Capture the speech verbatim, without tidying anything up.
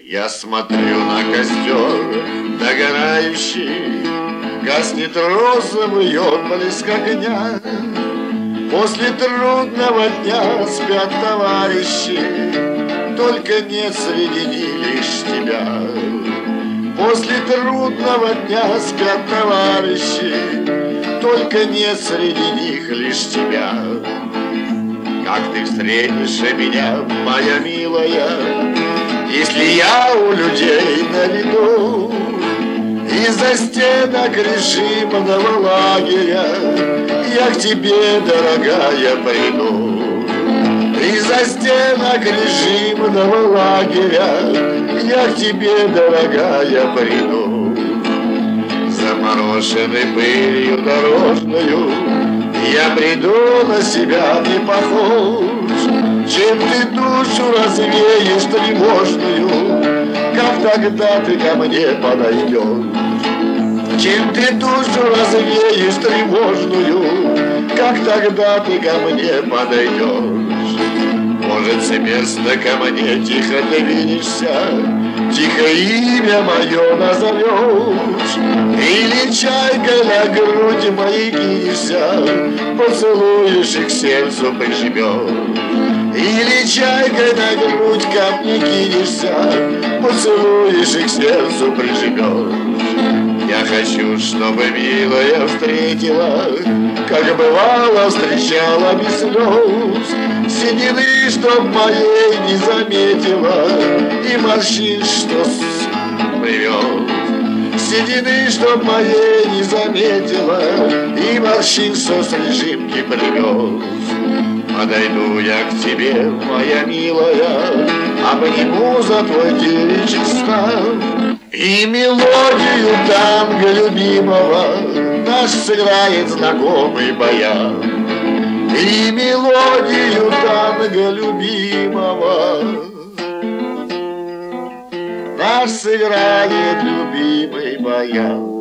Я смотрю на костер догорающий, гаснет розовый отблеск огня. После трудного дня спят товарищи, только нет среди них лишь тебя. После трудного дня спят товарищи, только нет среди них лишь тебя. Как ты встретишь меня, моя милая, если я у людей на виду? Из-за стенок режимного лагеря я к тебе, дорогая, приду. Из-за стенок режимного лагеря я к тебе, дорогая, приду. Замороженной пылью дорожную я приду, на себя не похож. Чем ты душу развеешь тревожную, как тогда ты ко мне подойдешь? Чем ты душу развеешь тревожную, как тогда ты ко мне подойдешь? Может, с места ко мне тихо двинешься, тихо имя мое назовешь, или чайкой на грудь моей кинешься, поцелуешь и к сердцу прижмешь. Или чайкой на грудь ко мне кинешься, поцелуешь и к сердцу прижмешь. Я хочу, чтобы милая встретила, как бывало встречала без слез, седины, чтоб моей не заметила, и морщин, что привез. Седины, чтоб моей не заметила, и морщин, что с режимки привез. Подойду я к тебе, моя милая, обниму за твой девичий стан, и мелодию танго любимого наш сыграет знакомый баян. И мелодию танго любимого наш сыграет любимый баян.